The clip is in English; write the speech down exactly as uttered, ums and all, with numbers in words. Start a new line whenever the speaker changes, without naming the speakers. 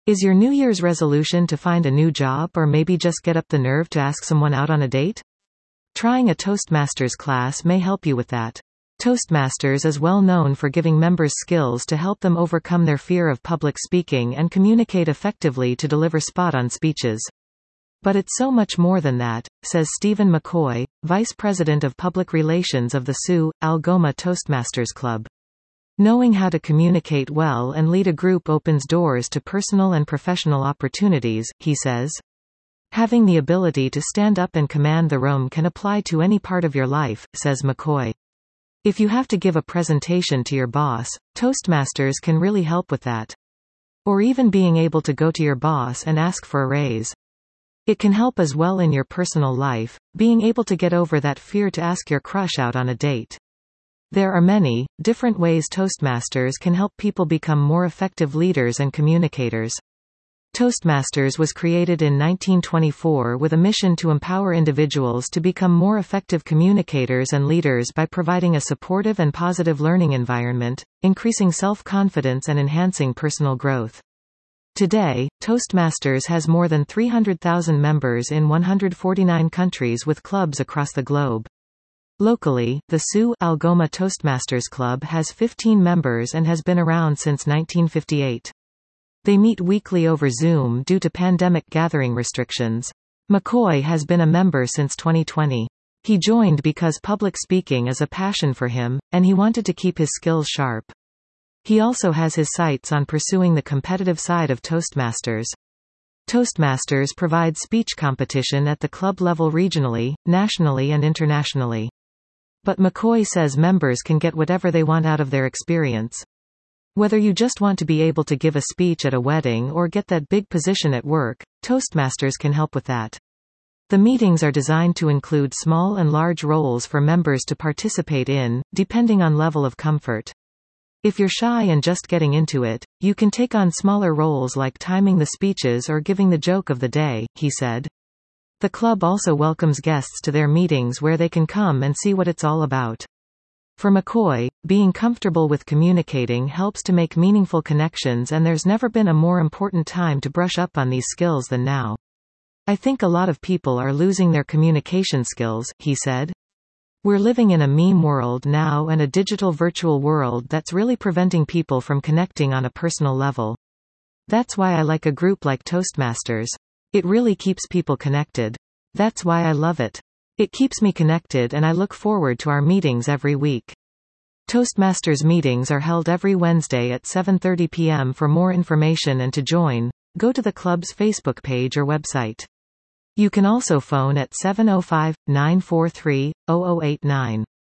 Is your New Year's resolution to find a new job or maybe just get up the nerve to ask someone out on a date? Trying a Toastmasters class may help you with that. Toastmasters is well known for giving members skills to help them overcome their fear of public speaking and communicate effectively to deliver spot-on speeches. But it's so much more than that, says Stephen McCoy, Vice President of Public Relations of the S U, Algoma Toastmasters Club. Knowing how to communicate well and lead a group opens doors to personal and professional opportunities, he says. Having the ability to stand up and command the room can apply to any part of your life, says McCoy. If you have to give a presentation to your boss, Toastmasters can really help with that. Or even being able to go to your boss and ask for a raise. It can help as well in your personal life, being able to get over that fear to ask your crush out on a date. There are many, different ways Toastmasters can help people become more effective leaders and communicators. Toastmasters was created in nineteen twenty-four with a mission to empower individuals to become more effective communicators and leaders by providing a supportive and positive learning environment, increasing self-confidence and enhancing personal growth. Today, Toastmasters has more than three hundred thousand members in one hundred forty-nine countries with clubs across the globe. Locally, the S U Algoma Toastmasters Club has fifteen members and has been around since nineteen fifty-eight. They meet weekly over Zoom due to pandemic gathering restrictions. McCoy has been a member since twenty twenty. He joined because public speaking is a passion for him, and he wanted to keep his skills sharp. He also has his sights on pursuing the competitive side of Toastmasters. Toastmasters provides speech competition at the club level regionally, nationally and internationally. But McCoy says members can get whatever they want out of their experience. Whether you just want to be able to give a speech at a wedding or get that big position at work, Toastmasters can help with that. The meetings are designed to include small and large roles for members to participate in, depending on level of comfort. If you're shy and just getting into it, you can take on smaller roles like timing the speeches or giving the joke of the day, he said. The club also welcomes guests to their meetings where they can come and see what it's all about. For McCoy, being comfortable with communicating helps to make meaningful connections, and there's never been a more important time to brush up on these skills than now. I think a lot of people are losing their communication skills, he said. We're living in a meme world now and a digital virtual world that's really preventing people from connecting on a personal level. That's why I like a group like Toastmasters. It really keeps people connected. That's why I love it. It keeps me connected and I look forward to our meetings every week. Toastmasters meetings are held every Wednesday at seven thirty p m For more information and to join, go to the club's Facebook page or website. You can also phone at seven oh five, nine four three, zero zero eight nine.